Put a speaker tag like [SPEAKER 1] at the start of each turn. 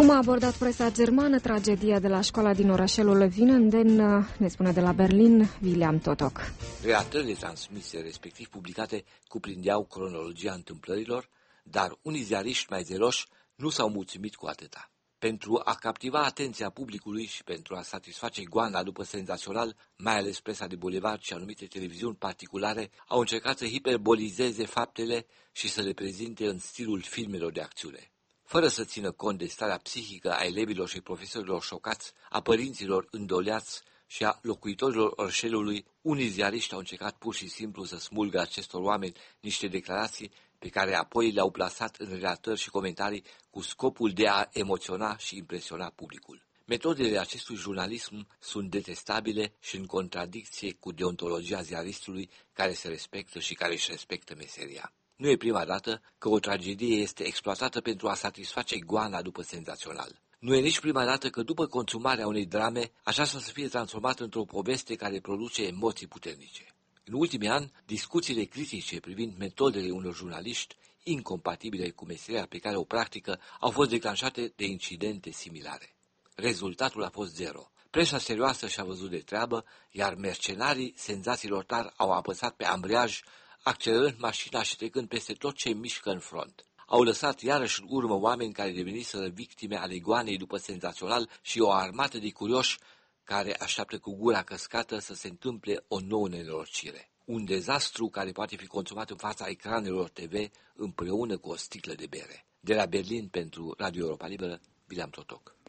[SPEAKER 1] Cum a abordat presa germană tragedia de la școala din orașelul Winnenden, ne spune de la Berlin William Totok.
[SPEAKER 2] Relatările transmise, respectiv publicate, cuprindeau cronologia întâmplărilor, dar unii ziariști mai zeloși nu s-au mulțumit cu atâta. Pentru a captiva atenția publicului și pentru a satisface goana după senzațional, mai ales presa de bulevard și anumite televiziuni particulare au încercat să hiperbolizeze faptele și să le prezinte în stilul filmelor de acțiune. Fără să țină cont de starea psihică a elevilor și profesorilor șocați, a părinților îndoleați și a locuitorilor orșelului, unii ziariști au încercat pur și simplu să smulgă acestor oameni niște declarații pe care apoi le-au plasat în relatări și comentarii cu scopul de a emoționa și impresiona publicul. Metodele acestui jurnalism sunt detestabile și în contradicție cu deontologia ziaristului care se respectă și care își respectă meseria. Nu e prima dată că o tragedie este exploatată pentru a satisface goana după senzațional. Nu e nici prima dată că după consumarea unei drame, aceasta să fie transformată într-o poveste care produce emoții puternice. În ultimii ani, discuțiile critice privind metodele unor jurnaliști incompatibile cu meseria pe care o practică au fost declanșate de incidente similare. Rezultatul a fost zero. Presa serioasă și-a văzut de treabă, iar mercenarii senzațiilor tari au apăsat pe ambreiaj, accelerând mașina și trecând peste tot ce mișcă în front. Au lăsat iarăși în urmă oameni care deveniseră victime ale goanei după senzațional și o armată de curioși care așteaptă cu gura căscată să se întâmple o nouă nenorocire. Un dezastru care poate fi consumat în fața ecranelor TV împreună cu o sticlă de bere. De la Berlin pentru Radio Europa Liberă, William Totok.